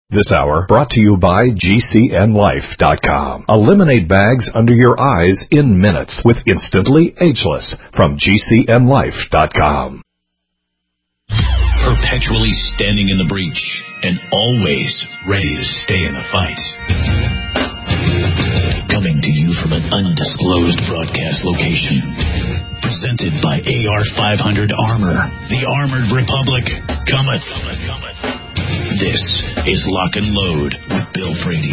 This hour brought to you by GCNLife.com. Eliminate bags under your eyes in minutes with Instantly Ageless from GCNLife.com. Perpetually standing in the breach and always ready to stay in a fight. Coming to you from an undisclosed broadcast location. Presented by AR-500 Armor. The Armored Republic cometh. This is Lock and Load with Bill Frady.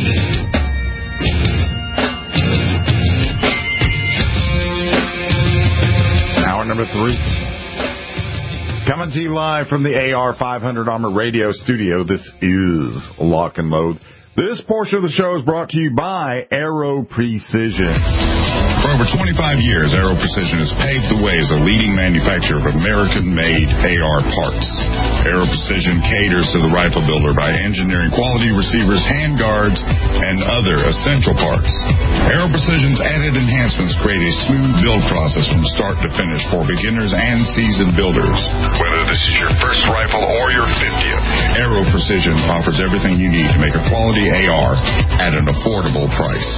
Hour number 3. Coming to you live from the AR-500 Armor Radio studio. This is Lock and Load. This portion of the show is brought to you by Aero Precision. For over 25 years, Aero Precision has paved the way as a leading manufacturer of American-made AR parts. Aero Precision caters to the rifle builder by engineering quality receivers, handguards, and other essential parts. Aero Precision's added enhancements create a smooth build process from start to finish for beginners and seasoned builders. Whether this is your first rifle or your 50th, Aero Precision offers everything you need to make a quality AR at an affordable price.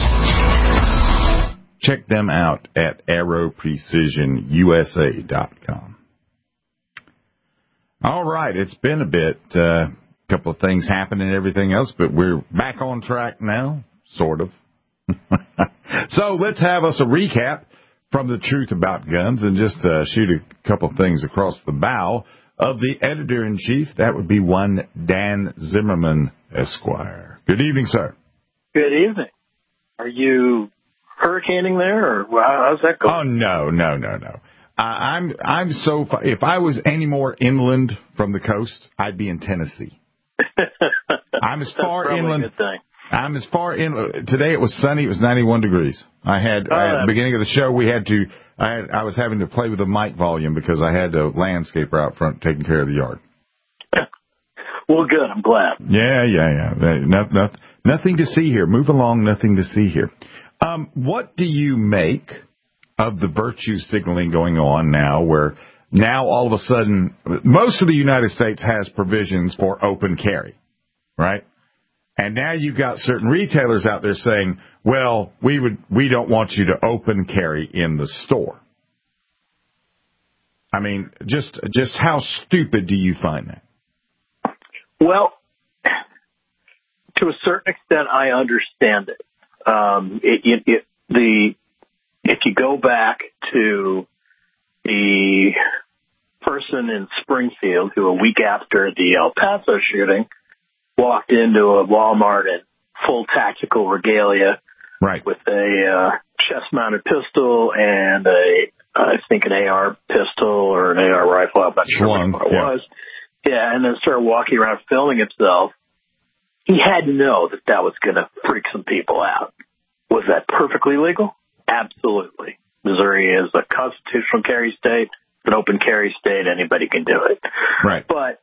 Check them out at aeroprecisionusa.com. All right, it's been a bit, couple of things happened and everything else, but we're back on track now, sort of. So let's have us a recap from The Truth About Guns and just shoot a couple of things across the bow of the editor-in-chief. That would be one Dan Zimmerman, Esquire. Good evening, sir. Good evening. Are you hurricaning there, or how's that going? Oh, no. I'm so far. If I was any more inland from the coast, I'd be in Tennessee. I'm as far inland. A good thing. I'm as far inland. Today it was sunny. It was 91 degrees. At the beginning of the show, I was having to play with the mic volume because I had a landscaper out front taking care of the yard. Well, good. I'm glad. Yeah. Nothing to see here. Move along. Nothing to see here. What do you make of the virtue signaling going on now, where now all of a sudden most of the United States has provisions for open carry, right? And now you've got certain retailers out there saying, well, we don't want you to open carry in the store. I mean, just how stupid do you find that? Well, to a certain extent, I understand it. If you go back to the person in Springfield who a week after the El Paso shooting walked into a Walmart in full tactical regalia, right, with a chest-mounted pistol and I think an AR pistol or an AR rifle, I'm not sure what it was. Yeah, and then started walking around filming himself. He had to know that was going to freak some people out. Was that perfectly legal? Absolutely. Missouri is a constitutional carry state, an open carry state. Anybody can do it. Right. But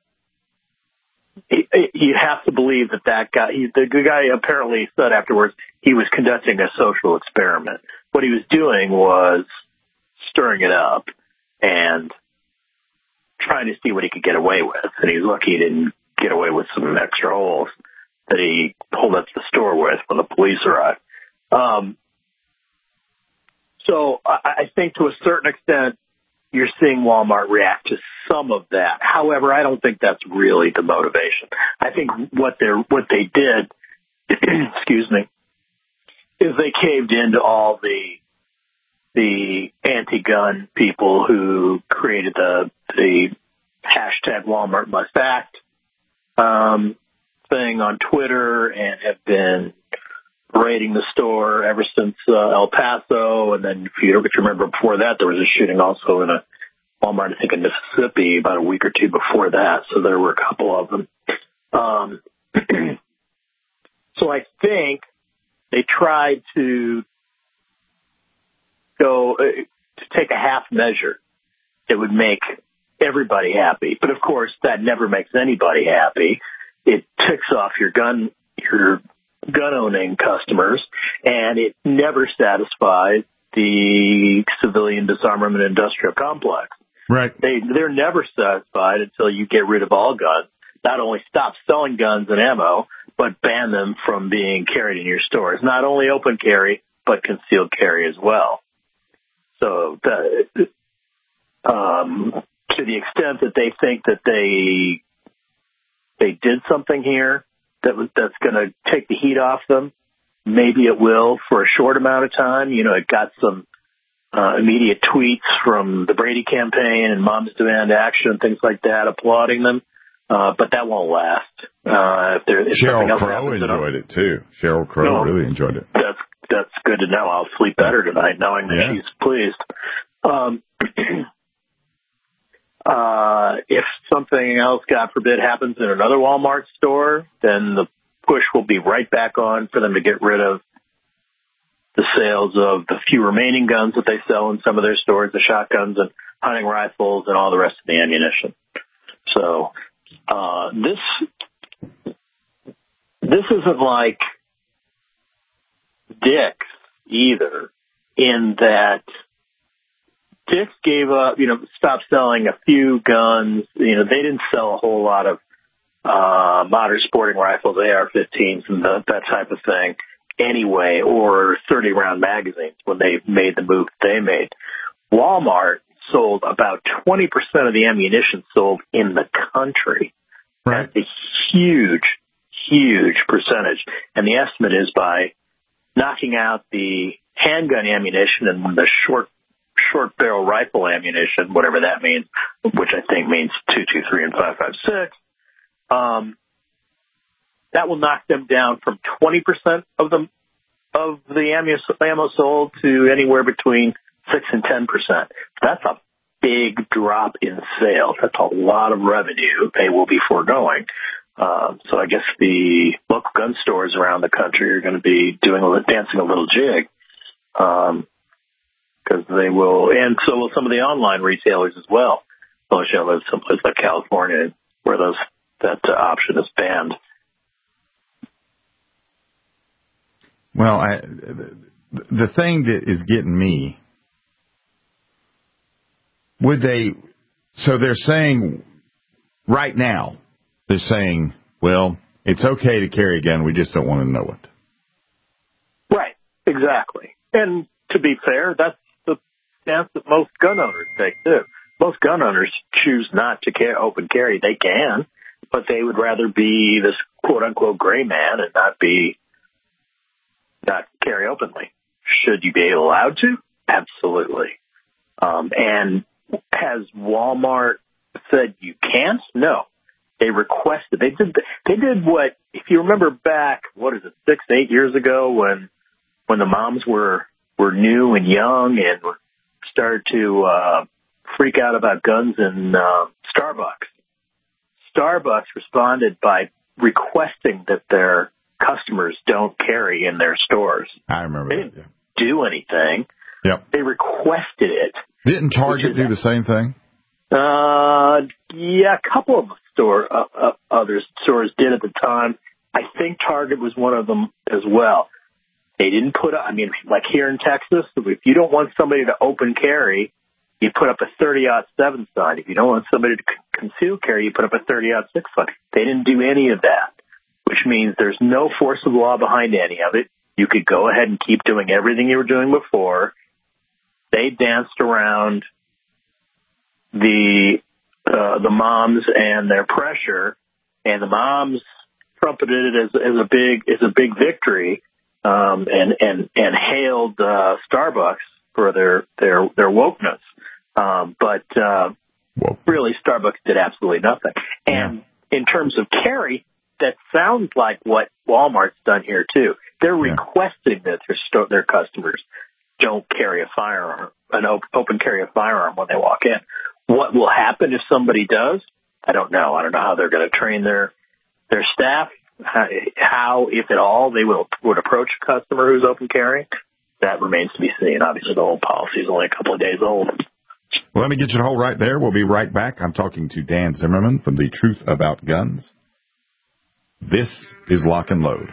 you have to believe that guy, the guy apparently said afterwards, he was conducting a social experiment. What he was doing was stirring it up and trying to see what he could get away with. And he's lucky he didn't get away with some extra holes that he pulled up to the store with when the police arrived. So I think to a certain extent, you're seeing Walmart react to some of that. However, I don't think that's really the motivation. I think what they did, excuse me, is they caved into all the anti-gun people who created the hashtag Walmart Must Act thing on Twitter and have been raiding the store ever since El Paso. And then if you remember before that, there was a shooting also in a Walmart, I think in Mississippi, about a week or two before that. So there were a couple of them. So I think they tried to take a half measure that would make everybody happy. But of course, that never makes anybody happy. It ticks off your gun owning customers, and it never satisfies the civilian disarmament industrial complex. Right. They're never satisfied until you get rid of all guns. Not only stop selling guns and ammo, but ban them from being carried in your stores. Not only open carry, but concealed carry as well. So to the extent that they think that they did something here that's going to take the heat off them, maybe it will for a short amount of time. You know, it got some immediate tweets from the Brady campaign and Moms Demand Action and things like that applauding them. But that won't last. Sheryl Crow enjoyed it too. Sheryl Crow really enjoyed it. That's good to know. I'll sleep better tonight knowing that she's pleased. If something else, God forbid, happens in another Walmart store, then the push will be right back on for them to get rid of the sales of the few remaining guns that they sell in some of their stores, the shotguns and hunting rifles and all the rest of the ammunition. So this isn't like Dick's either, in that Dick's gave up, stopped selling a few guns. They didn't sell a whole lot of modern sporting rifles, AR-15s, and that type of thing anyway, or 30-round magazines when they made the move they made. Walmart sold about 20% of the ammunition sold in the country. Right. That's a huge, huge percentage. And the estimate is by knocking out the handgun ammunition and the short barrel rifle ammunition, whatever that means, which I think means 223 and 5.56, that will knock them down from 20% of the ammo sold to anywhere between 6 and 10%. That's a big drop in sales. That's a lot of revenue they will be foregoing. So I guess the local gun stores around the country are going to be dancing a little jig, because they will, and so will some of the online retailers as well. Unless you live someplace like California where that option is banned. Well, the thing that is getting me, so they're saying right now, they're saying, well, it's okay to carry a gun, we just don't want to know it. Right, exactly. And to be fair, that's the stance that most gun owners take too. Most gun owners choose not to open carry. They can, but they would rather be this quote-unquote gray man and not carry openly. Should you be allowed to? Absolutely. And has Walmart said you can't? No. They requested. They did what, if you remember back, 6, 8 years ago when the moms were new and young and started to freak out about guns in Starbucks. Starbucks responded by requesting that their customers don't carry in their stores. I remember they didn't do anything. Yep. They requested it. Didn't Target do the same thing? Yeah, a couple of other stores did at the time. I think Target was one of them as well. They didn't like here in Texas, if you don't want somebody to open carry, you put up a 30-07 sign. If you don't want somebody to conceal carry, you put up a 30-06 sign. They didn't do any of that, which means there's no force of law behind any of it. You could go ahead and keep doing everything you were doing before. They danced around the moms and their pressure, and the moms trumpeted it as a big victory, and hailed Starbucks for their wokeness. But really, Starbucks did absolutely nothing. And in terms of carry, that sounds like what Walmart's done here too. They're requesting that their customers don't carry a firearm, open carry a firearm when they walk in. What will happen if somebody does? I don't know. I don't know how they're going to train their staff, how, if at all, they would approach a customer who's open carrying. That remains to be seen. Obviously, the whole policy is only a couple of days old. Well, let me get you to hold right there. We'll be right back. I'm talking to Dan Zimmerman from The Truth About Guns. This is Lock and Load.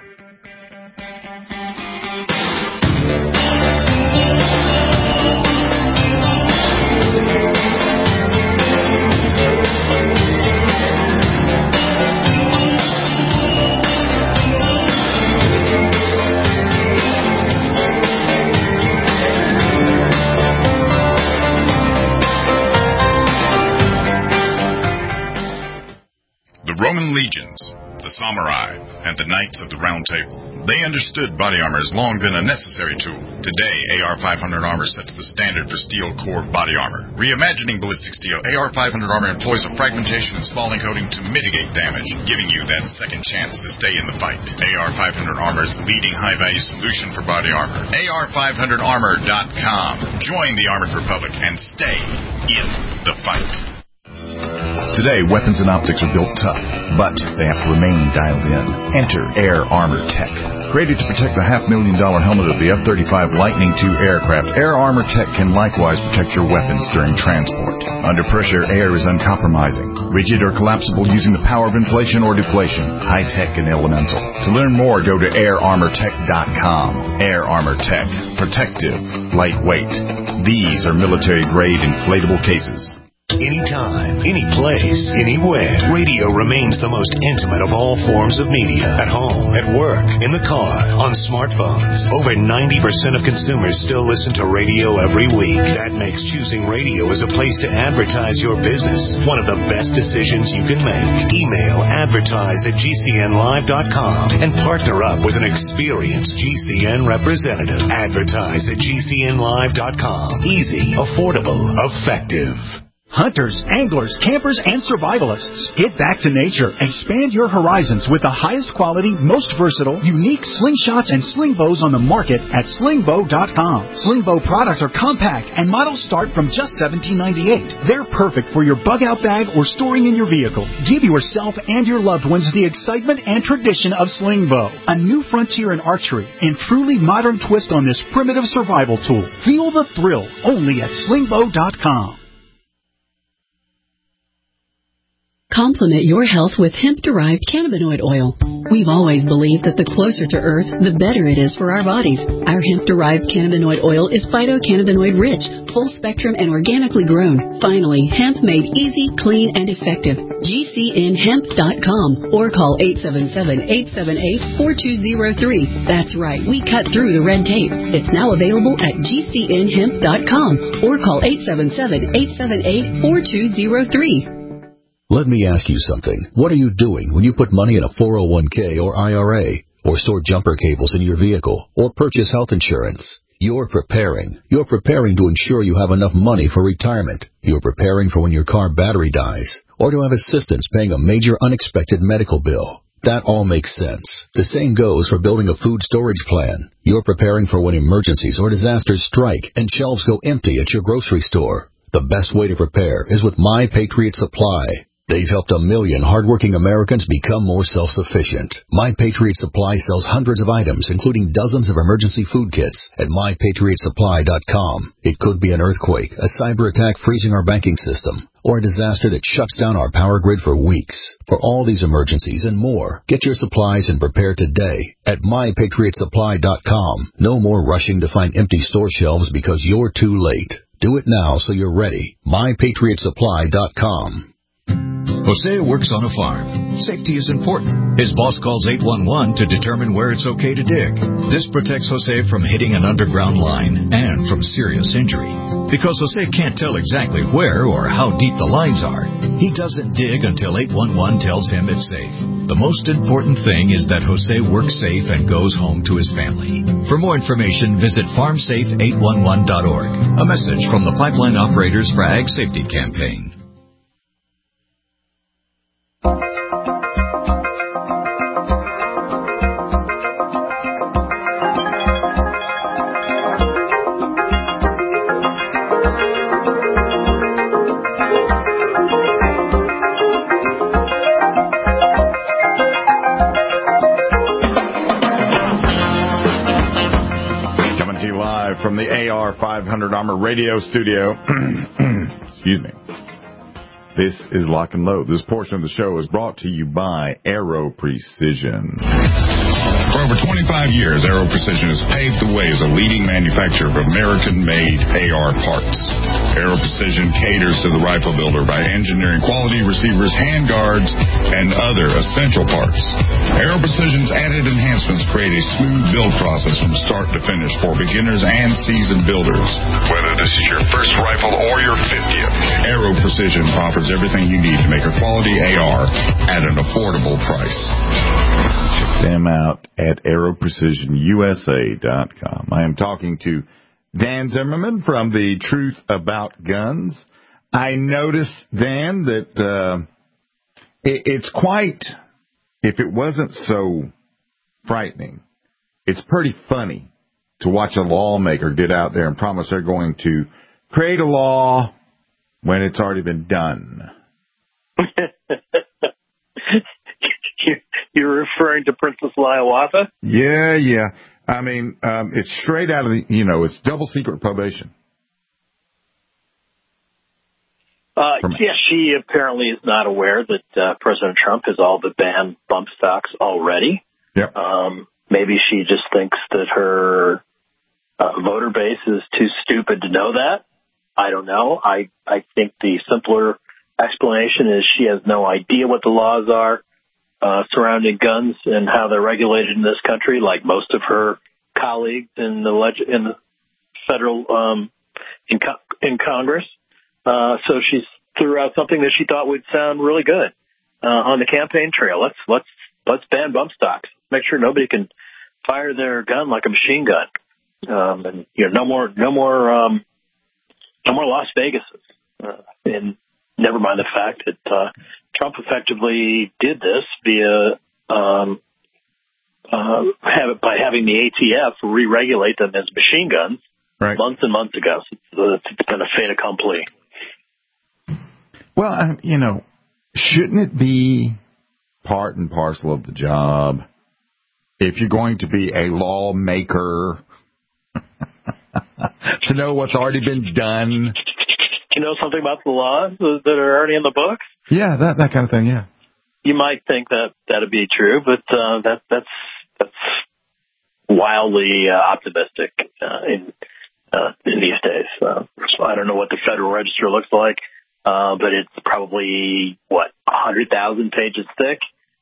the samurai, and the knights of the Round Table. They understood body armor has long been a necessary tool. Today, AR-500 armor sets the standard for steel core body armor. Reimagining ballistic steel, AR-500 armor employs a fragmentation and spalling coating to mitigate damage, giving you that second chance to stay in the fight. AR-500 armor is the leading high-value solution for body armor. AR500armor.com. Join the Armored Republic and stay in the fight. Today, weapons and optics are built tough, but they have to remain dialed in. Enter Air Armor Tech. Created to protect the $500,000 helmet of the F-35 Lightning II aircraft, Air Armor Tech can likewise protect your weapons during transport. Under pressure, air is uncompromising, rigid or collapsible using the power of inflation or deflation, high-tech and elemental. To learn more, go to airarmortech.com. Air Armor Tech. Protective. Lightweight. These are military-grade inflatable cases. Anytime, any place, anywhere, radio remains the most intimate of all forms of media. At home, at work, in the car, on smartphones. Over 90% of consumers still listen to radio every week. That makes choosing radio as a place to advertise your business one of the best decisions you can make. Email advertise@gcnlive.com and partner up with an experienced GCN representative. Advertise@gcnlive.com. Easy, affordable, effective. Hunters, anglers, campers, and survivalists. Get back to nature. Expand your horizons with the highest quality, most versatile, unique slingshots and sling bows on the market at slingbow.com. Sling bow products are compact and models start from just $17.98. They're perfect for your bug-out bag or storing in your vehicle. Give yourself and your loved ones the excitement and tradition of sling bow. A new frontier in archery and truly modern twist on this primitive survival tool. Feel the thrill only at slingbow.com. Complement your health with hemp-derived cannabinoid oil. We've always believed that the closer to Earth, the better it is for our bodies. Our hemp-derived cannabinoid oil is phytocannabinoid-rich, full-spectrum, and organically grown. Finally, hemp made easy, clean, and effective. GCNhemp.com or call 877-878-4203. That's right, we cut through the red tape. It's now available at GCNhemp.com or call 877-878-4203. Let me ask you something. What are you doing when you put money in a 401k or IRA, or store jumper cables in your vehicle, or purchase health insurance? You're preparing. You're preparing to ensure you have enough money for retirement. You're preparing for when your car battery dies, or to have assistance paying a major unexpected medical bill. That all makes sense. The same goes for building a food storage plan. You're preparing for when emergencies or disasters strike and shelves go empty at your grocery store. The best way to prepare is with My Patriot Supply. They've helped 1 million hardworking Americans become more self-sufficient. My Patriot Supply sells hundreds of items, including dozens of emergency food kits at MyPatriotSupply.com. It could be an earthquake, a cyber attack freezing our banking system, or a disaster that shuts down our power grid for weeks. For all these emergencies and more, get your supplies and prepare today at MyPatriotSupply.com. No more rushing to find empty store shelves because you're too late. Do it now so you're ready. MyPatriotSupply.com. Jose works on a farm. Safety is important. His boss calls 811 to determine where it's okay to dig. This protects Jose from hitting an underground line and from serious injury. Because Jose can't tell exactly where or how deep the lines are, he doesn't dig until 811 tells him it's safe. The most important thing is that Jose works safe and goes home to his family. For more information, visit farmsafe811.org. A message from the Pipeline Operators for Ag Safety Campaign. From the AR500 Armor radio studio. Excuse me. This is Lock and Load. This portion of the show is brought to you by Aero Precision. For For over 25 years, Aero Precision has paved the way as a leading manufacturer of American-made AR parts. Aero Precision caters to the rifle builder by engineering quality receivers, handguards, and other essential parts. Aero Precision's added enhancements create a smooth build process from start to finish for beginners and seasoned builders. Whether this is your first rifle or your 50th, Aero Precision offers everything you need to make a quality AR at an affordable price. Check them out at aeroprecisionusa.com. I am talking to Dan Zimmerman from the Truth About Guns. I noticed, Dan, that it's quite, if it wasn't so frightening, it's pretty funny to watch a lawmaker get out there and promise they're going to create a law when it's already been done. You're referring to Princess Hiawatha? Yeah. I mean, it's straight out of the, it's double secret probation. Yeah, she apparently is not aware that President Trump has all but banned bump stocks already. Yep. Maybe she just thinks that her voter base is too stupid to know that. I don't know. I think the simpler explanation is she has no idea what the laws are surrounding guns and how they're regulated in this country, like most of her colleagues in the federal in Congress. So she threw out something that she thought would sound really good on the campaign trail. Let's ban bump stocks. Make sure nobody can fire their gun like a machine gun. And no more Las Vegases. And never mind the fact that Trump effectively did this via by having the ATF re-regulate them as machine guns months and months ago. So it's been a fait accompli. Well, shouldn't it be part and parcel of the job if you're going to be a lawmaker to know what's already been done? You know something about the laws that are already in the books? Yeah, that kind of thing, yeah. You might think that that'd be true, but that's wildly optimistic in these days. So I don't know what the Federal Register looks like, but it's probably 100,000 pages thick.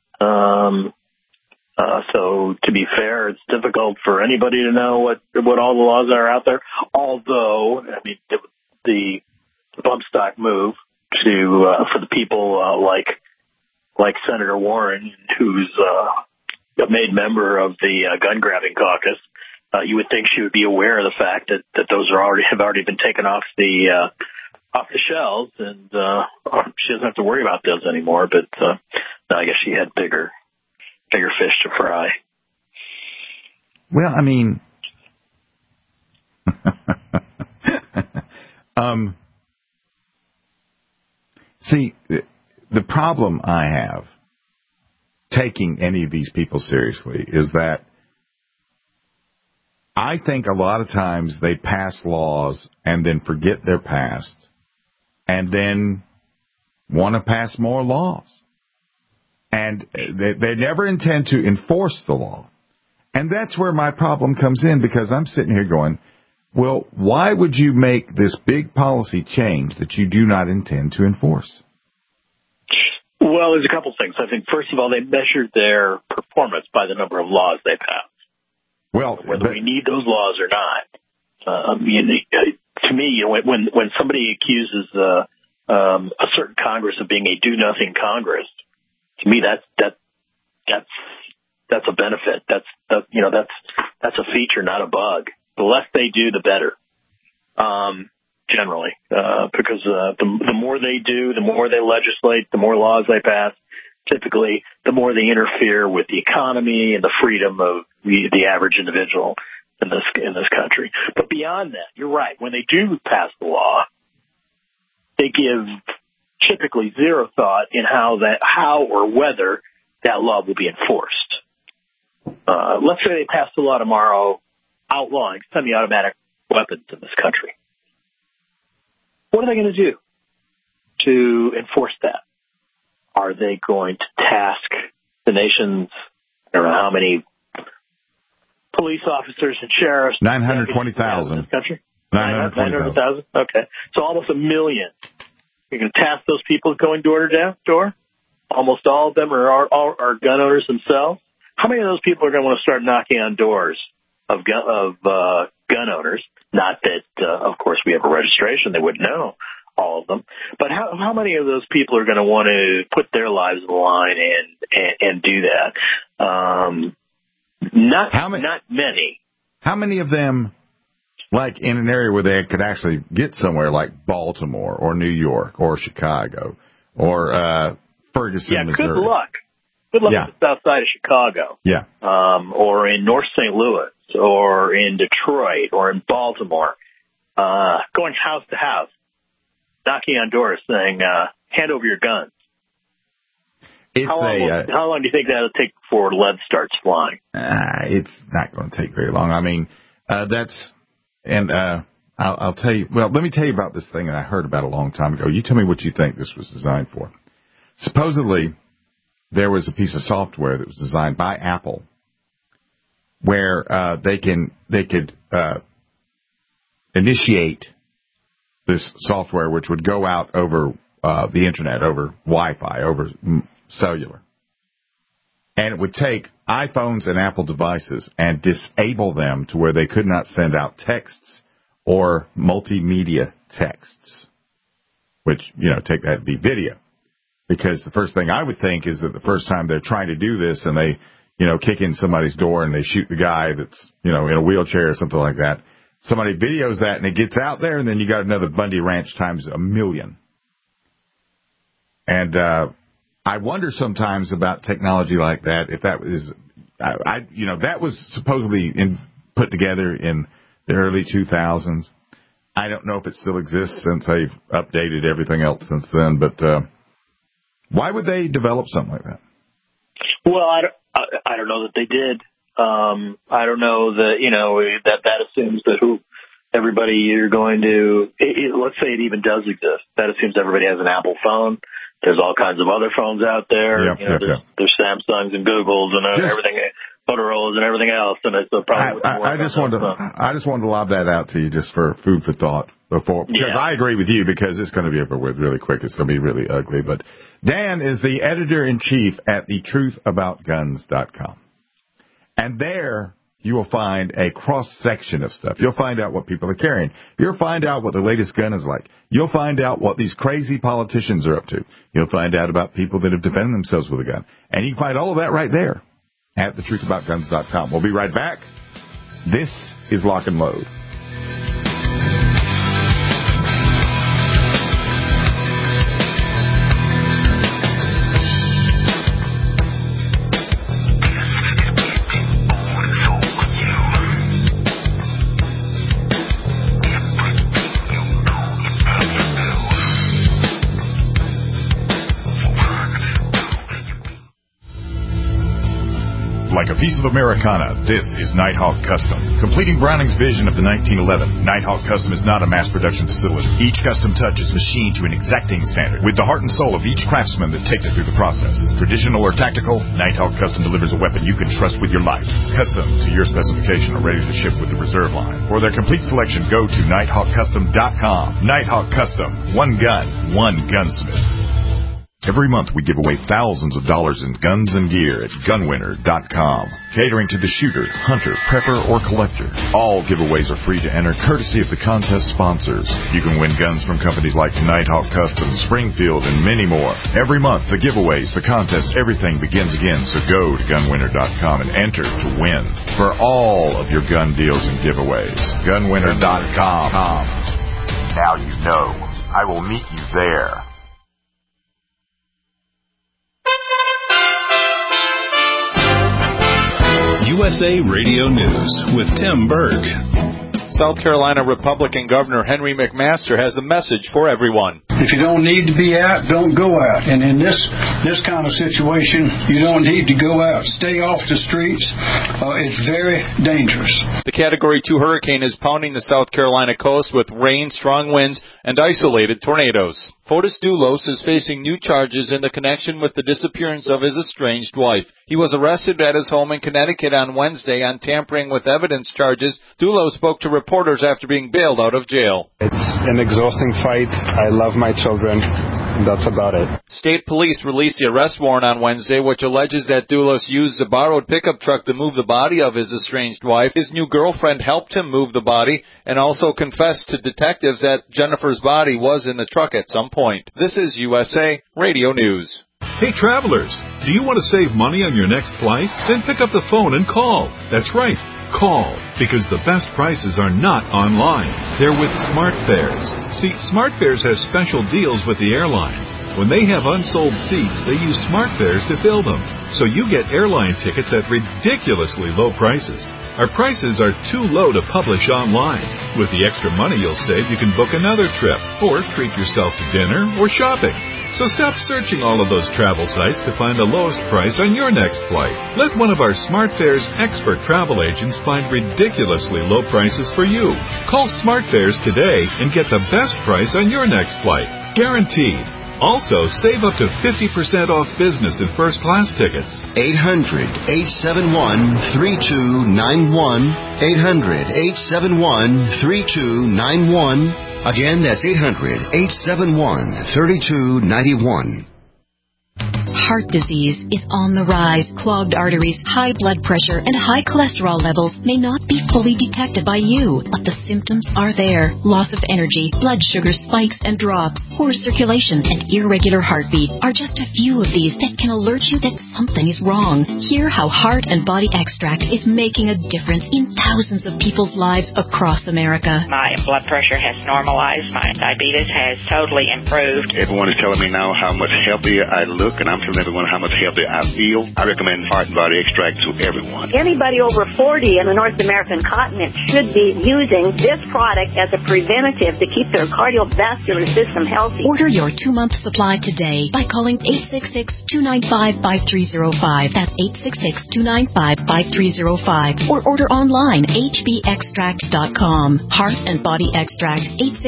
So to be fair, it's difficult for anybody to know what all the laws are out there. Although, the bump stock move for the people like Senator Warren, who's a made member of the gun grabbing caucus, you would think she would be aware of the fact that those have already been taken off the shelves, and she doesn't have to worry about those anymore. But I guess she had bigger fish to fry. Well, see, the problem I have taking any of these people seriously is that I think a lot of times they pass laws and then forget their past and then want to pass more laws. And they never intend to enforce the law. And that's where my problem comes in, because I'm sitting here going, well, why would you make this big policy change that you do not intend to enforce? Well, there's a couple things. I think, first of all, they measured their performance by the number of laws they passed. Well, whether we need those laws or not. To me, when somebody accuses a certain Congress of being a do-nothing Congress, to me that's a benefit. That's a feature, not a bug. The less they do, the better. Generally, because the more they do, the more they legislate, the more laws they pass. Typically, the more they interfere with the economy and the freedom of the average individual in this country. But beyond that, you're right. When they do pass the law, they give typically zero thought in how or whether that law will be enforced. Let's say they pass the law tomorrow outlawing semi-automatic weapons in this country. What are they going to do to enforce that? Are they going to task the nation's, I don't know how many police officers and sheriffs. 920,000. In this country? 920,000. Okay. So almost 1 million. You're going to task those people going door to door? Almost all of them are gun owners themselves. How many of those people are going to want to start knocking on doors of gun owners? Not that, of course, we have a registration. They wouldn't know all of them. But how many of those people are going to want to put their lives on the line and do that? Not many. How many of them, like in an area where they could actually get somewhere like Baltimore or New York or Chicago or Ferguson, Missouri? Good luck. Good luck at the south side of Chicago. Yeah. Or in North St. Louis, or in Detroit, or in Baltimore, going house to house, knocking on doors saying, hand over your guns. How long do you think that'll take before lead starts flying? It's not going to take very long. I mean, I'll tell you, well, let me tell you about this thing that I heard about a long time ago. You tell me what you think this was designed for. Supposedly, there was a piece of software that was designed by Apple where they could initiate this software, which would go out over the internet, over Wi-Fi, over cellular, and it would take iPhones and Apple devices and disable them to where they could not send out texts or multimedia texts, which, take that to be video. Because the first thing I would think is that the first time they're trying to do this and they, kick in somebody's door and they shoot the guy that's, in a wheelchair or something like that, somebody videos that and it gets out there, and then you got another Bundy Ranch times 1,000,000. And I wonder sometimes about technology like that, if that was, that was supposedly put together in the early 2000s. I don't know if it still exists since they've updated everything else since then, but why would they develop something like that? Well, I don't know that they did. I don't know that, that assumes that everybody you're going to, let's say it even does exist. That assumes everybody has an Apple phone. There's all kinds of other phones out there. There's Samsungs and Googles and everything, Motorola's and everything else. And it's probably. I just wanted to lob that out to you just for food for thought because I agree with you, because it's going to be over with really quick. It's going to be really ugly. But Dan is the editor-in-chief at thetruthaboutguns.com. And there you will find a cross-section of stuff. You'll find out what people are carrying. You'll find out what the latest gun is like. You'll find out what these crazy politicians are up to. You'll find out about people that have defended themselves with a gun. And you can find all of that right there at thetruthaboutguns.com. We'll be right back. This is Lock and Load. Like a piece of Americana, this is Nighthawk Custom. Completing Browning's vision of the 1911, Nighthawk Custom is not a mass production facility. Each custom touch is machined to an exacting standard, with the heart and soul of each craftsman that takes it through the process. Traditional or tactical, Nighthawk Custom delivers a weapon you can trust with your life. Custom to your specification are ready to ship with the reserve line. For their complete selection, go to nighthawkcustom.com. Nighthawk Custom. One gun, one gunsmith. Every month we give away thousands of dollars in guns and gear at gunwinner.com. Catering to the shooter, hunter, prepper, or collector. All giveaways are free to enter, courtesy of the contest sponsors. You can win guns from companies like Nighthawk Custom, Springfield, and many more. Every month, the giveaways, the contests, everything begins again. So go to gunwinner.com and enter to win for all of your gun deals and giveaways. Gunwinner.com. Now you know. I will meet you there. USA Radio News with Tim Berg. South Carolina Republican Governor Henry McMaster has a message for everyone. If you don't need to be out, don't go out. And in this kind of situation, you don't need to go out. Stay off the streets. It's very dangerous. The Category 2 hurricane is pounding the South Carolina coast with rain, strong winds, and isolated tornadoes. Fotis Doulos is facing new charges in the connection with the disappearance of his estranged wife. He was arrested at his home in Connecticut on Wednesday on tampering with evidence charges. Doulos spoke to reporters after being bailed out of jail. It's an exhausting fight. I love my children. That's about it. State police released the arrest warrant on Wednesday, which alleges that Doulos used a borrowed pickup truck to move the body of his estranged wife. His new girlfriend helped him move the body and also confessed to detectives that Jennifer's body was in the truck at some point. This is USA Radio News. Hey, travelers, do you want to save money on your next flight? Then pick up the phone and call. That's right. Call, because the best prices are not online. They're with SmartFares. See, SmartFares has special deals with the airlines. When they have unsold seats, they use SmartFares to fill them. So you get airline tickets at ridiculously low prices. Our prices are too low to publish online. With the extra money you'll save, you can book another trip, or treat yourself to dinner or shopping. So stop searching all of those travel sites to find the lowest price on your next flight. Let one of our SmartFares expert travel agents find ridiculously low prices for you. Call SmartFares today and get the best price on your next flight. Guaranteed. Also, save up to 50% off business and first-class tickets. 800-871-3291. 800-871-3291. Again, that's 800-871-3291. Heart disease is on the rise. Clogged arteries, high blood pressure, and high cholesterol levels may not be fully detected by you, but the symptoms are there. Loss of energy, blood sugar spikes and drops, poor circulation, and irregular heartbeat are just a few of these that can alert you that something is wrong. Hear how Heart and Body Extract is making a difference in thousands of people's lives across America. My blood pressure has normalized. My diabetes has totally improved. Everyone is telling me now how much healthier I look, and I'm telling everyone how much healthier I feel. I recommend Heart and Body Extract to everyone. Anybody over 40 in the North American continent should be using this product as a preventative to keep their cardiovascular system healthy. Order your 2-month supply today by calling 866-295-5305. That's 866-295-5305. Or order online, hbextract.com. Heart and Body Extract,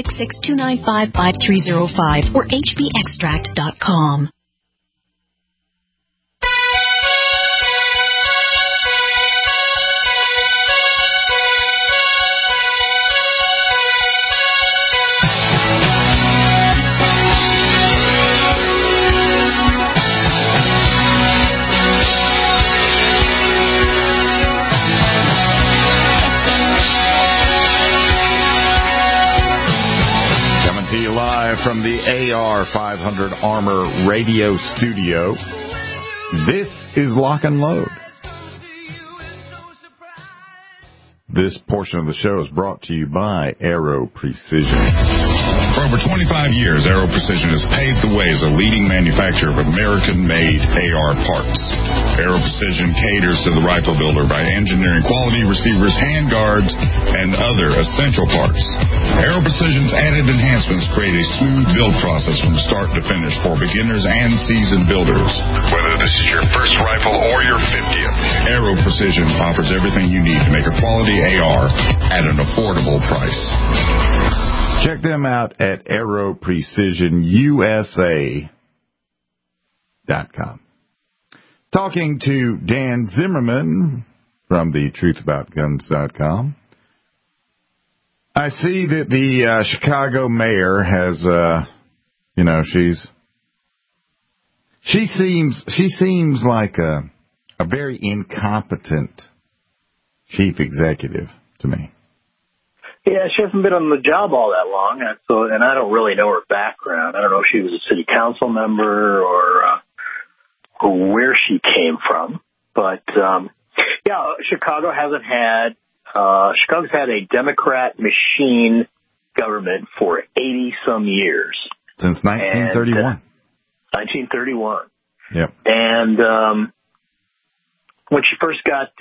866-295-5305 or hbextract.com. From the AR-500 Armor radio studio, this is Lock and Load. This portion of the show is brought to you by Aero Precision. For over 25 years, Aero Precision has paved the way as a leading manufacturer of American-made AR parts. Aero Precision caters to the rifle builder by engineering quality receivers, handguards, and other essential parts. Aero Precision's added enhancements create a smooth build process from start to finish for beginners and seasoned builders. Whether this is your first rifle or your 50th, Aero Precision offers everything you need to make a quality AR at an affordable price. Check them out at AeroPrecisionUSA.com. Talking to Dan Zimmerman from the TruthAboutGuns.com. I see that the Chicago mayor has, she seems like a very incompetent chief executive to me. Yeah, she hasn't been on the job all that long, and I don't really know her background. I don't know if she was a city council member or where she came from. But Chicago's had a Democrat machine government for 80-some years. Since 1931. 1931. Yep. And when she first got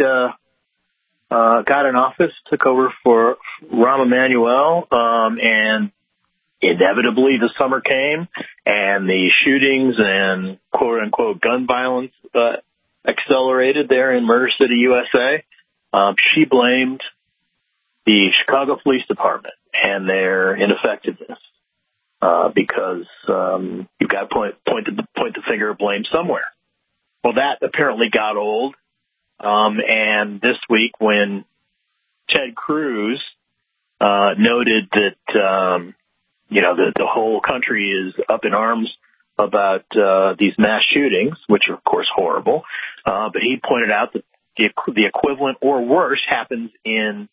in office, took over for Rahm Emanuel, and inevitably the summer came, and the shootings and quote-unquote gun violence accelerated there in Murder City, USA. She blamed the Chicago Police Department and their ineffectiveness. because you've got to point the finger of blame somewhere. Well, that apparently got old. And this week, when Ted Cruz noted that the whole country is up in arms about these mass shootings, which are of course horrible, but he pointed out that the equivalent or worse happens in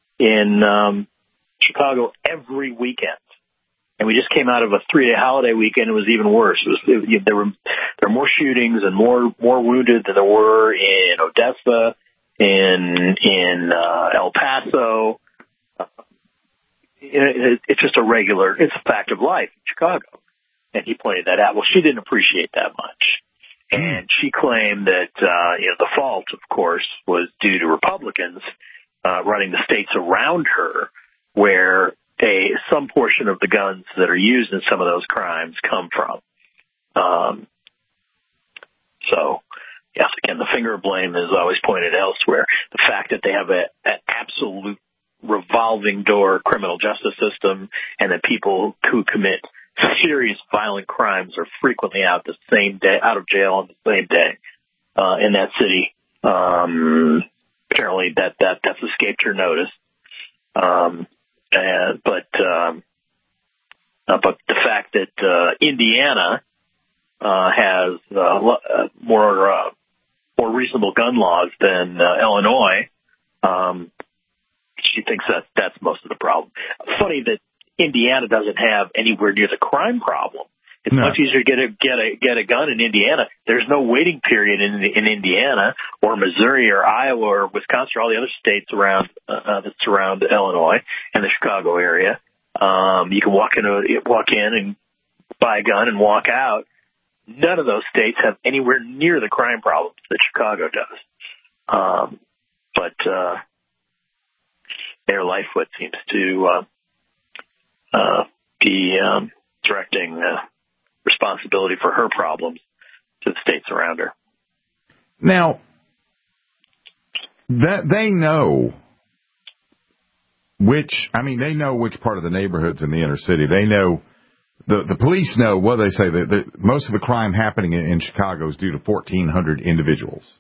Chicago every weekend. And we just came out of a 3-day holiday weekend. It was even worse. There were more shootings and more wounded than there were in Odessa, in El Paso. It's just it's a fact of life in Chicago. And he pointed that out. Well, she didn't appreciate that much. And she claimed that, the fault, of course, was due to Republicans running the states around her, where some portion of the guns that are used in some of those crimes come from. So, yes, again, the finger of blame is always pointed elsewhere. The fact that they have an absolute revolving door criminal justice system, and that people who commit serious violent crimes are frequently out the same day, out of jail on the same day in that city. Apparently, that's escaped her notice. But the fact that Indiana has more reasonable gun laws than Illinois, she thinks that's most of the problem. Funny that Indiana doesn't have anywhere near the crime problem. It's much easier to get a gun in Indiana. There's no waiting period in Indiana or Missouri or Iowa or Wisconsin or all the other states around that surround Illinois and the Chicago area. You can walk in and buy a gun and walk out. None of those states have anywhere near the crime problems that Chicago does. But Mayor Lightfoot seems to be directing responsibility for her problems to the states around her. Now, that they know which part of the neighborhoods in the inner city. They know, the police know, they say that most of the crime happening in Chicago is due to 1,400 individuals.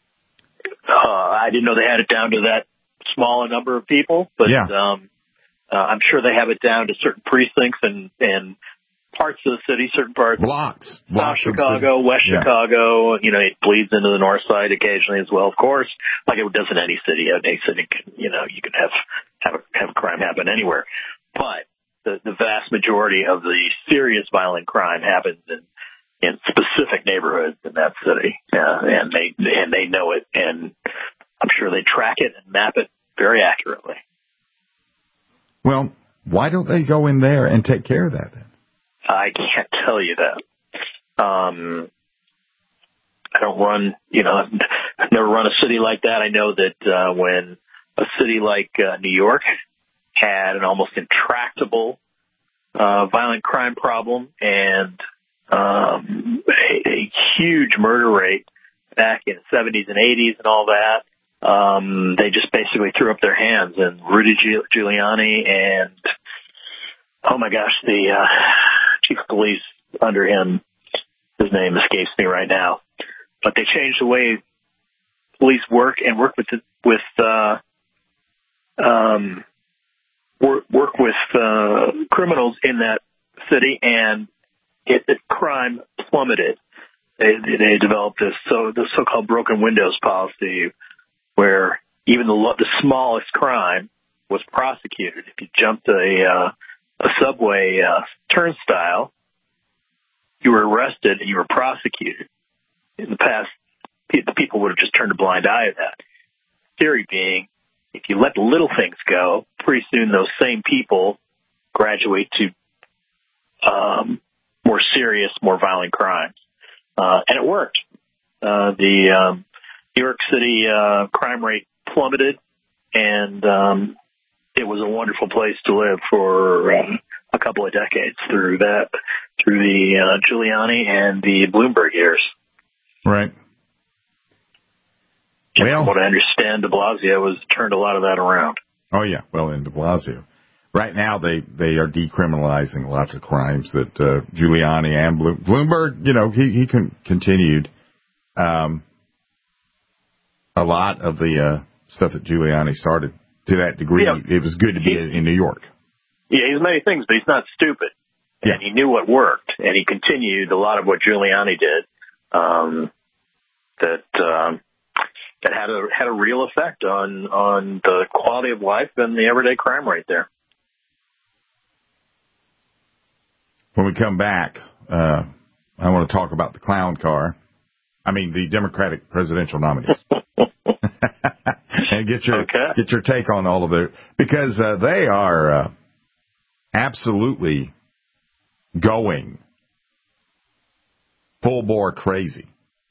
I didn't know they had it down to that small a number of people, but yeah. I'm sure they have it down to certain precincts and parts of the city, certain parts. Blocks South Chicago, West Chicago. It bleeds into the north side occasionally as well, of course, like it does in any city. Any city can, you can have a crime happen anywhere. But the vast majority of the serious violent crime happens in specific neighborhoods in that city. And they know it, and I'm sure they track it and map it very accurately. Well, why don't they go in there and take care of that then? I can't tell you that. I don't run, I've never run a city like that. I know that when a city like New York had an almost intractable violent crime problem and a huge murder rate back in the 70s and 80s and all that, they just basically threw up their hands, and Rudy Giuliani and, oh my gosh, the chief of police under him, his name escapes me right now, but they changed the way police work and work with criminals in that city, and the crime plummeted. They developed the so-called broken windows policy, where even the smallest crime was prosecuted. If you jumped a subway turnstile, you were arrested and you were prosecuted. In the past, the people would have just turned a blind eye to that. Theory being, if you let the little things go, pretty soon those same people graduate to more serious, more violent crimes. And it worked. The New York City crime rate plummeted, and it was a wonderful place to live for a couple of decades through the Giuliani and the Bloomberg years. Right. From what I understand, de Blasio has turned a lot of that around. Oh, yeah. Well, in de Blasio. right now they are decriminalizing lots of crimes that Giuliani and Bloomberg, he continued a lot of the stuff that Giuliani started to that degree. It was good to be in New York. Yeah, he's many things, but he's not stupid. And he knew what worked, and he continued a lot of what Giuliani did that had a real effect on the quality of life and the everyday crime rate there. When we come back, I want to talk about the clown car. I mean, the Democratic presidential nominees. And get your take on all of it, because they are absolutely going full bore crazy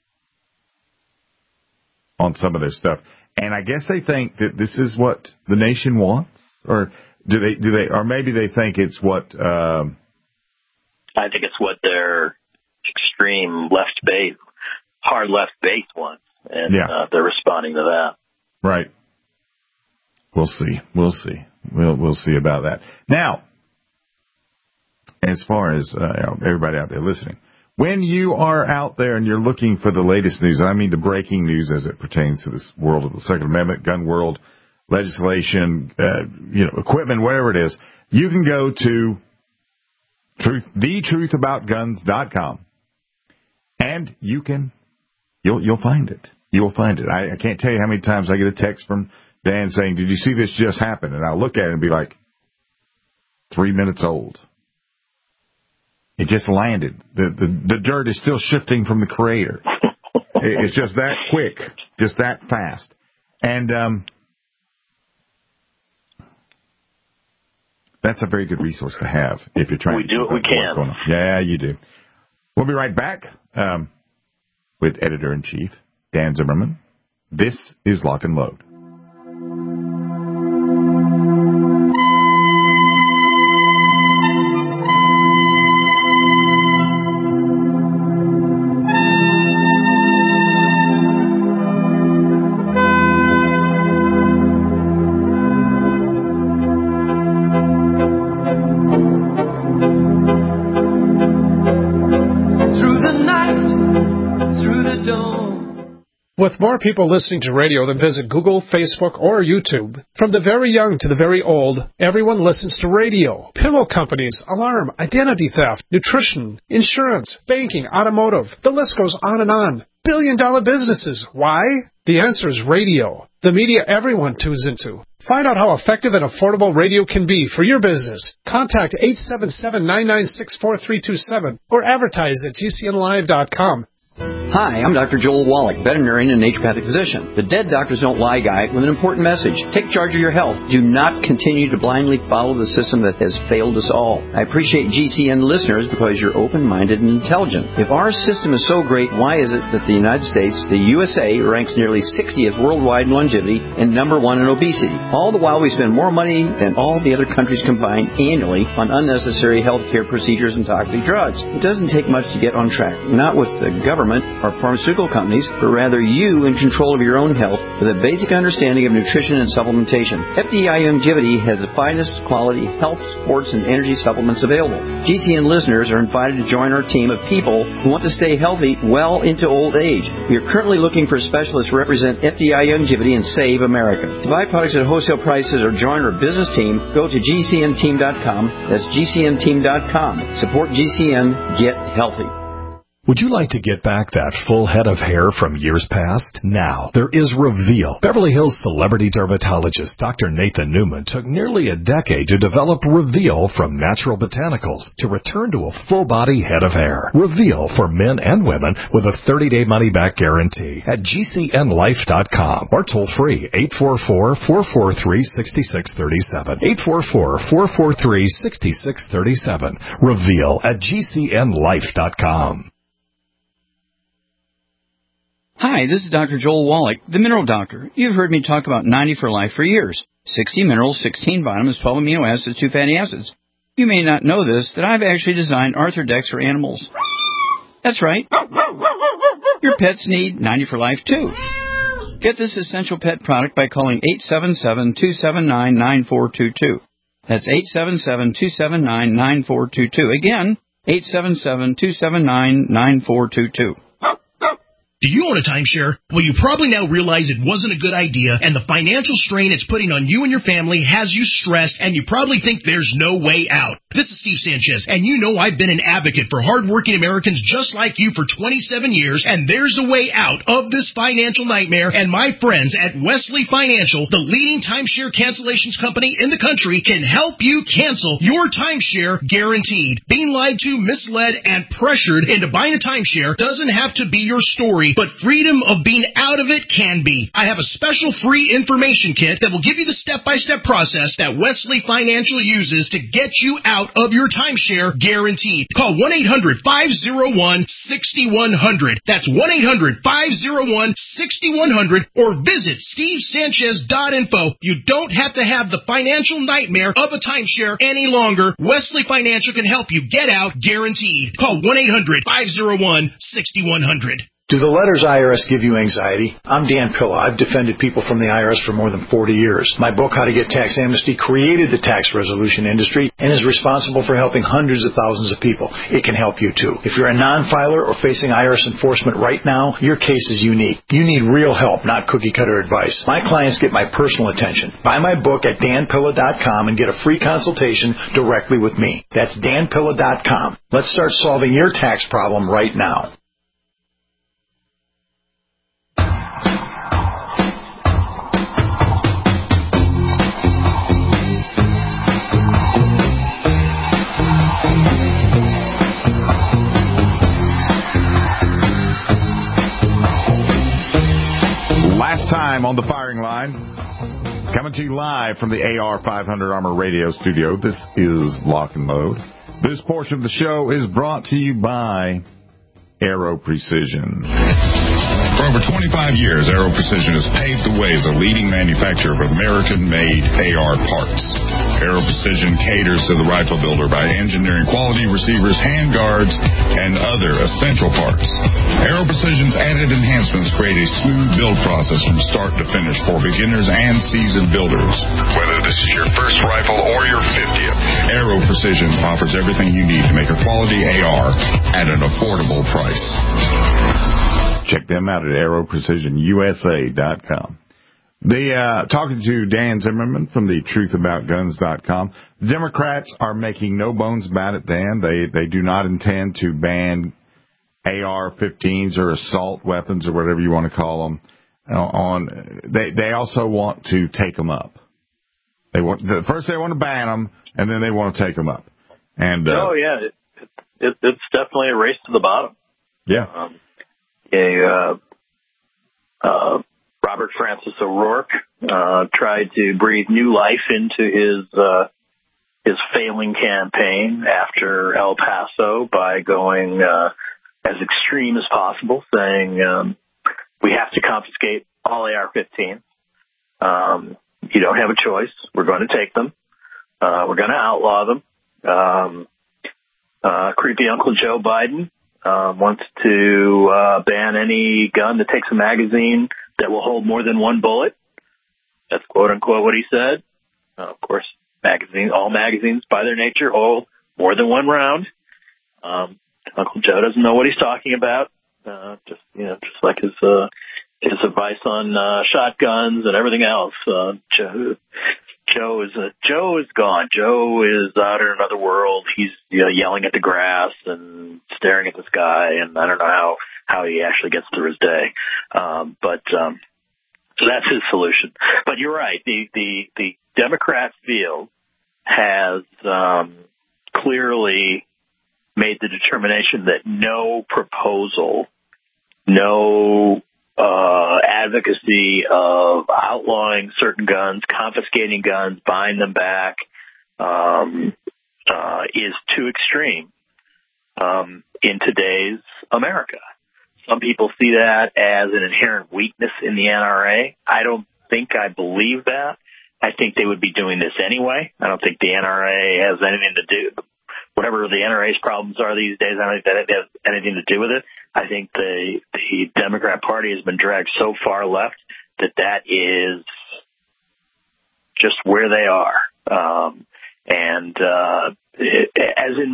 on some of their stuff. And I guess they think that this is what the nation wants, or do they, or maybe they think it's what, I think it's what their extreme hard left base wants. And they're responding to that. Right. We'll see. We'll see about that. Now, as far as everybody out there listening, when you are out there and you're looking for the latest news, I mean the breaking news as it pertains to this world of the Second Amendment, gun world, legislation, equipment, whatever it is, you can go to thetruthaboutguns.com, and you'll find it. You will find it. I can't tell you how many times I get a text from Dan saying, "Did you see this just happen?" And I'll look at it and be like, 3 minutes old. It just landed. The dirt is still shifting from the crater. It's just that quick, just that fast. And that's a very good resource to have if you're trying to do what we can. Yeah, you do. We'll be right back with Editor-in-Chief Dan Zimmerman. This is Lock and Load. With more people listening to radio than visit Google, Facebook, or YouTube, from the very young to the very old, everyone listens to radio. Pillow companies, alarm, identity theft, nutrition, insurance, banking, automotive, the list goes on and on. Billion-dollar businesses. Why? The answer is radio. The media everyone tunes into. Find out how effective and affordable radio can be for your business. Contact 877-996-4327 or advertise at gcnlive.com. Hi, I'm Dr. Joel Wallach, veterinarian and naturopathic physician. The Dead Doctors Don't Lie guy with an important message. Take charge of your health. Do not continue to blindly follow the system that has failed us all. I appreciate GCN listeners because you're open-minded and intelligent. If our system is so great, why is it that the United States, the USA, ranks nearly 60th worldwide in longevity and number 1 in obesity? All the while we spend more money than all the other countries combined annually on unnecessary health care procedures and toxic drugs. It doesn't take much to get on track. Not with the government or pharmaceutical companies, but rather you in control of your own health with a basic understanding of nutrition and supplementation. FDI Longevity has the finest quality health, sports, and energy supplements available. GCN listeners are invited to join our team of people who want to stay healthy well into old age. We are currently looking for specialists to represent FDI Longevity and Save America. To buy products at wholesale prices or join our business team, go to GCNteam.com. That's GCNteam.com. Support GCN. Get healthy. Would you like to get back that full head of hair from years past? Now, there is Reveal. Beverly Hills celebrity dermatologist Dr. Nathan Newman took nearly a decade to develop Reveal from natural botanicals to return to a full-body head of hair. Reveal for men and women with a 30-day money-back guarantee at GCNlife.com or toll-free 844-443-6637. 844-443-6637. Reveal at GCNlife.com. Hi, this is Dr. Joel Wallach, the Mineral Doctor. You've heard me talk about 90 for Life for years. 60 minerals, 16 vitamins, 12 amino acids, 2 fatty acids. You may not know this, that I've actually designed Arthrodex for animals. That's right. Your pets need 90 for Life, too. Get this essential pet product by calling 877-279-9422. That's 877-279-9422. Again, 877-279-9422. Do you own a timeshare? Well, you probably now realize it wasn't a good idea, and the financial strain it's putting on you and your family has you stressed, and you probably think there's no way out. This is Steve Sanchez, and you know I've been an advocate for hardworking Americans just like you for 27 years, and there's a way out of this financial nightmare, and my friends at Wesley Financial, the leading timeshare cancellations company in the country, can help you cancel your timeshare guaranteed. Being lied to, misled, and pressured into buying a timeshare doesn't have to be your story, but freedom of being out of it can be. I have a special free information kit that will give you the step-by-step process that Wesley Financial uses to get you out of your timeshare guaranteed. Call 1-800-501-6100. That's 1-800-501-6100 or visit stevesanchez.info. You don't have to have the financial nightmare of a timeshare any longer. Wesley Financial can help you get out guaranteed. Call 1-800-501-6100. Do the letters IRS give you anxiety? I'm Dan Pilla. I've defended people from the IRS for more than 40 years. My book, How to Get Tax Amnesty, created the tax resolution industry and is responsible for helping hundreds of thousands of people. It can help you too. If you're a non-filer or facing IRS enforcement right now, your case is unique. You need real help, not cookie-cutter advice. My clients get my personal attention. Buy my book at danpilla.com and get a free consultation directly with me. That's danpilla.com. Let's start solving your tax problem right now. Last time on the firing line, coming to you live from the AR500 Armor Radio Studio. This is Lock and Load. This portion of the show is brought to you by Aero Precision. For over 25 years, Aero Precision has paved the way as a leading manufacturer of American-made AR parts. Aero Precision caters to the rifle builder by engineering quality receivers, handguards, and other essential parts. Aero Precision's added enhancements create a smooth build process from start to finish for beginners and seasoned builders. Whether this is your first rifle or your 50th, Aero Precision offers everything you need to make a quality AR at an affordable price. Check them out at aeroprecisionusa.com. Talking to Dan Zimmerman from the truthaboutguns.com. The Democrats are making no bones about it, Dan. They do not intend to ban AR-15s or assault weapons or whatever you want to call them. They also want to take them up. First they want to ban them, and then they want to take them up. And it's definitely a race to the bottom. Yeah. Robert Francis O'Rourke tried to breathe new life into his failing campaign after El Paso by going as extreme as possible, saying we have to confiscate all AR-15s. You don't have a choice. We're going to take them. We're going to outlaw them. Creepy Uncle Joe Biden wants to ban any gun that takes a magazine that will hold more than one bullet. That's quote unquote what he said. Of course, all magazines by their nature hold more than one round. Uncle Joe doesn't know what he's talking about. Just like his advice on shotguns and everything else. Joe is gone. Joe is out in another world. He's yelling at the grass and staring at the sky, and I don't know how he actually gets through his day. So that's his solution. But you're right. The Democrat field has clearly made the determination that no proposal, no advocacy of outlawing certain guns, confiscating guns, buying them back, is too extreme in today's America. Some people see that as an inherent weakness in the NRA. I don't think I believe that. I think they would be doing this anyway. I don't think the NRA has anything to do, whatever the NRA's problems are these days, I don't think that has anything to do with it. I think the Democrat Party has been dragged so far left that is just where they are. And as in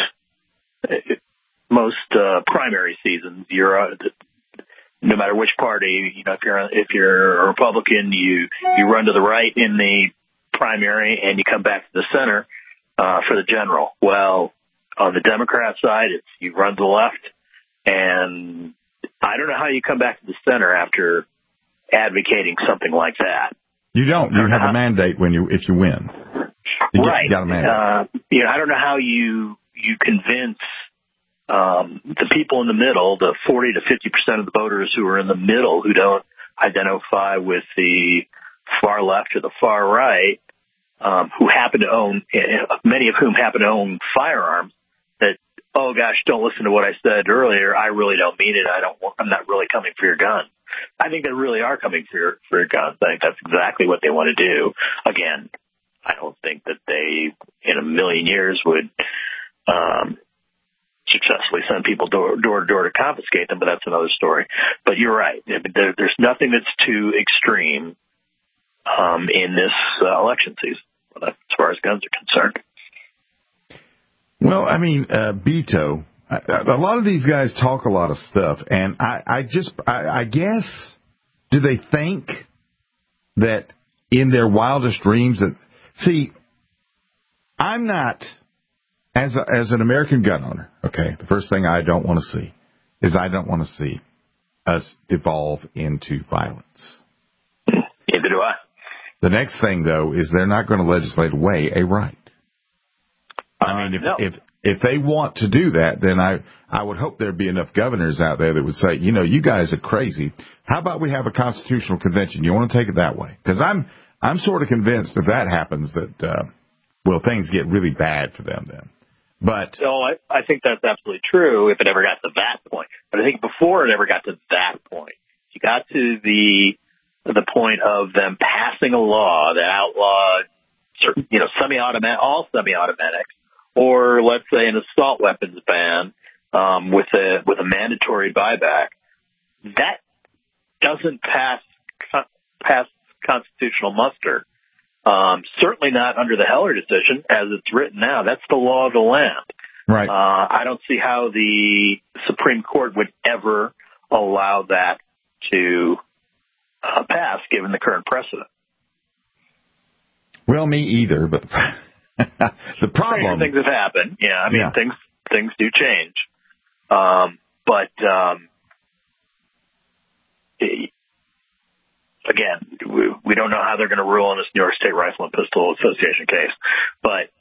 most primary seasons, you're no matter which party, if you're a Republican, you run to the right in the primary and you come back to the center for the general. Well, on the Democrat side, you run to the left, and I don't know how you come back to the center after advocating something like that. You don't. You have a mandate if you win. You got a mandate. I don't know how you convince the people in the middle, the 40 to 50% of the voters who are in the middle who don't identify with the far left or the far right, who happen to own, many of whom happen to own firearms, that, oh gosh, don't listen to what I said earlier. I really don't mean it. I'm not really coming for your gun. I think they really are coming for your guns. I think that's exactly what they want to do. Again, I don't think that they, in a million years, would successfully send people door to door to confiscate them, but that's another story. But you're right. There's nothing that's too extreme in this election season, as far as guns are concerned. Well, I mean, Beto, a lot of these guys talk a lot of stuff, and I guess, do they think that in their wildest dreams that, see, I'm not, as an American gun owner, okay, the first thing I don't want to see is I don't want to see us devolve into violence. Neither do I. The next thing, though, is they're not going to legislate away a right. I mean, if they want to do that, then I would hope there'd be enough governors out there that would say, you guys are crazy. How about we have a constitutional convention? You want to take it that way? Because I'm sort of convinced if that happens that, things get really bad for them then. But I think that's absolutely true if it ever got to that point. But I think before it ever got to that point, you got to the point of them passing a law that outlawed certain, all semi-automatics, or let's say an assault weapons ban with a mandatory buyback. That doesn't pass constitutional muster. Certainly not under the Heller decision as it's written now. That's the law of the land. Right. I don't see how the Supreme Court would ever allow that to pass, given the current precedent. Well, me either, but the problem... Things have happened. Things do change. Again, we don't know how they're going to rule in this New York State Rifle and Pistol Association case. But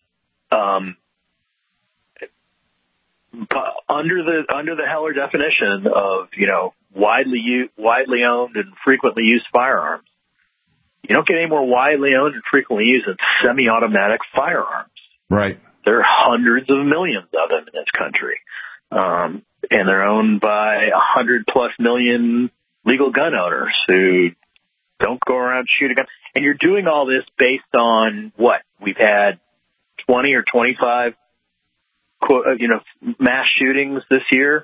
under the Heller definition of, widely owned and frequently used firearms, you don't get any more widely owned and frequently used than semi-automatic firearms. Right. There are hundreds of millions of them in this country. And they're owned by 100+ million legal gun owners who don't go around shooting guns. And you're doing all this based on what? We've had 20 or 25, mass shootings this year.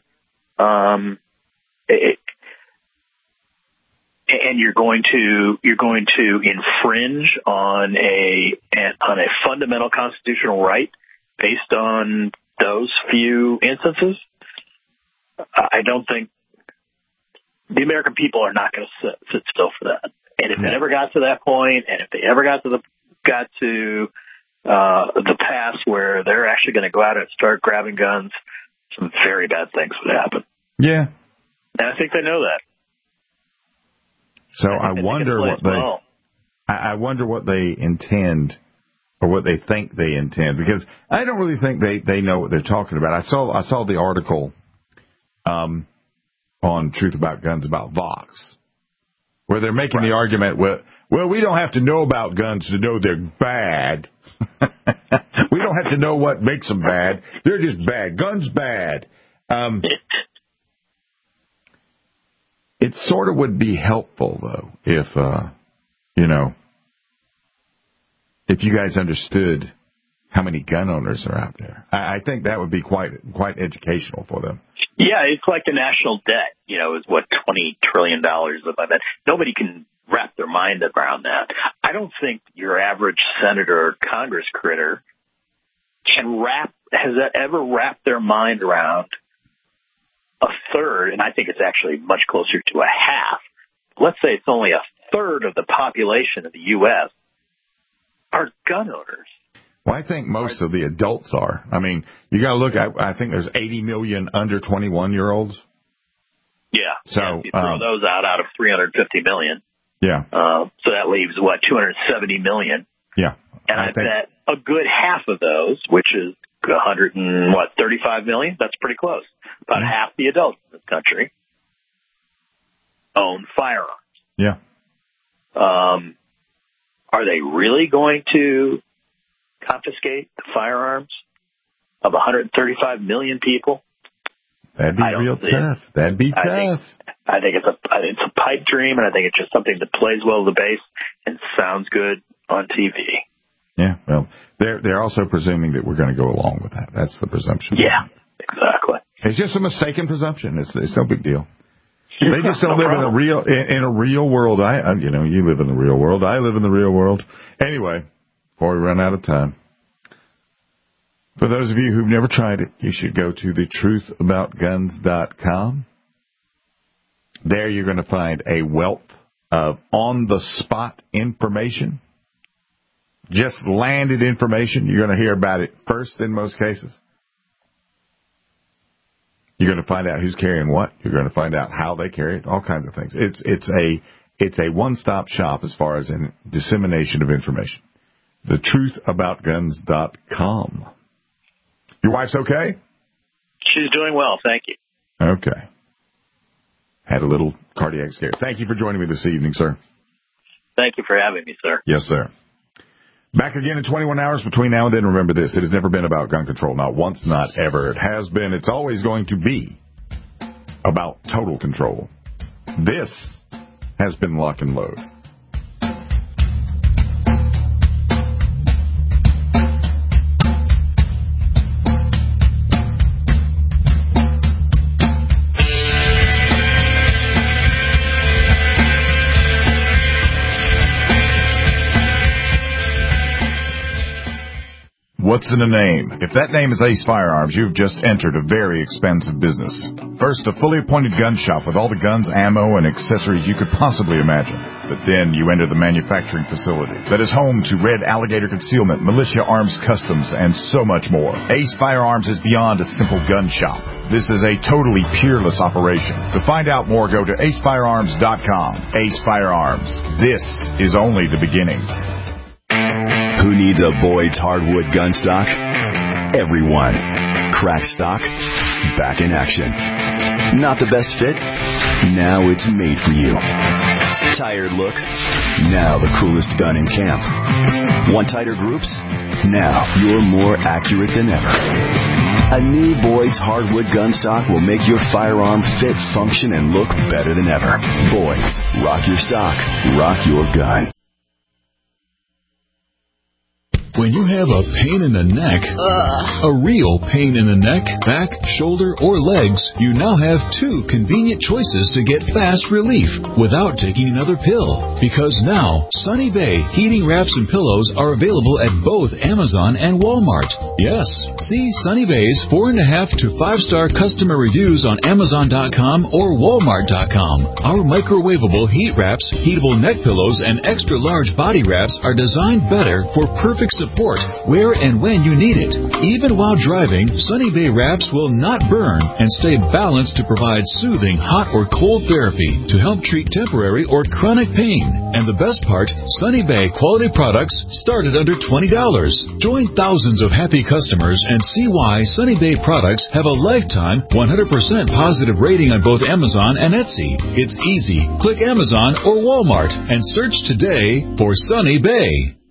And you're going to infringe on a fundamental constitutional right based on those few instances. I don't think the American people are not going to sit still for that. And if it ever got to that point, and if they ever got to the pass where they're actually going to go out and start grabbing guns, some very bad things would happen. Yeah. And I think they know that. So I wonder what they intend, or what they think they intend, because I don't really think they know what they're talking about. I saw the article on Truth About Guns about Vox, where they're making the argument, well, we don't have to know about guns to know they're bad. We don't have to know what makes them bad. They're just bad. Guns bad. It sort of would be helpful, though, if you guys understood how many gun owners are out there. I think that would be quite educational for them. Yeah, it's like the national debt, is what, $20 trillion of that. Nobody can wrap their mind around that. I don't think your average senator or Congress critter has ever wrapped their mind around a third, and I think it's actually much closer to a half. Let's say it's only a third of the population of the U.S. are gun owners. Well, I think most of the adults are. I mean, you got to look at, I think there's 80 million under 21-year-olds. Yeah. So you throw those out of 350 million. Yeah. So that leaves, 270 million. Yeah. And I bet a good half of those, which is 35 million, that's pretty close. About half the adults in this country own firearms. Yeah. Are they really going to confiscate the firearms of 135 million people? That'd be real tough. That'd be tough. I think it's a pipe dream, and I think it's just something that plays well to the base and sounds good on TV. Yeah, well, they're also presuming that we're going to go along with that. That's the presumption. Yeah, exactly. It's just a mistaken presumption. It's no big deal. They just don't live in a real world. You live in the real world. I live in the real world. Anyway, before we run out of time, for those of you who've never tried it, you should go to thetruthaboutguns.com. There you're going to find a wealth of on-the-spot information, just landed information. You're going to hear about it first in most cases. You're going to find out who's carrying what. You're going to find out how they carry it, all kinds of things. It's a one-stop shop as far as in dissemination of information. Thetruthaboutguns.com. Your wife's okay? She's doing well, thank you. Okay. Had a little cardiac scare. Thank you for joining me this evening, sir. Thank you for having me, sir. Yes, sir. Back again in 21 hours between now and then. Remember this, it has never been about gun control. Not once, not ever. It has been. It's always going to be about total control. This has been Lock and Load. What's in a name? If that name is Ace Firearms, you've just entered a very expensive business. First, a fully appointed gun shop with all the guns, ammo, and accessories you could possibly imagine. But then you enter the manufacturing facility that is home to Red Alligator Concealment, Militia Arms Customs, and so much more. Ace Firearms is beyond a simple gun shop. This is a totally peerless operation. To find out more, go to acefirearms.com. Ace Firearms. This is only the beginning. Who needs a Boyd's hardwood gun stock? Everyone. Cracked stock? Back in action. Not the best fit? Now it's made for you. Tired look? Now the coolest gun in camp. Want tighter groups? Now you're more accurate than ever. A new Boyd's hardwood gun stock will make your firearm fit, function, and look better than ever. Boyd's. Rock your stock. Rock your gun. When you have a pain in the neck, a real pain in the neck, back, shoulder, or legs, you now have two convenient choices to get fast relief without taking another pill. Because now, Sunny Bay heating wraps and pillows are available at both Amazon and Walmart. Yes, see Sunny Bay's 4.5 to 5-star customer reviews on Amazon.com or Walmart.com. Our microwavable heat wraps, heatable neck pillows, and extra large body wraps are designed better for perfect support where and when you need it. Even while driving, Sunny Bay wraps will not burn and stay balanced to provide soothing hot or cold therapy to help treat temporary or chronic pain. And the best part, Sunny Bay quality products start at under $20. Join thousands of happy customers and see why Sunny Bay products have a lifetime 100% positive rating on both Amazon and Etsy. It's easy. Click Amazon or Walmart and search today for Sunny Bay.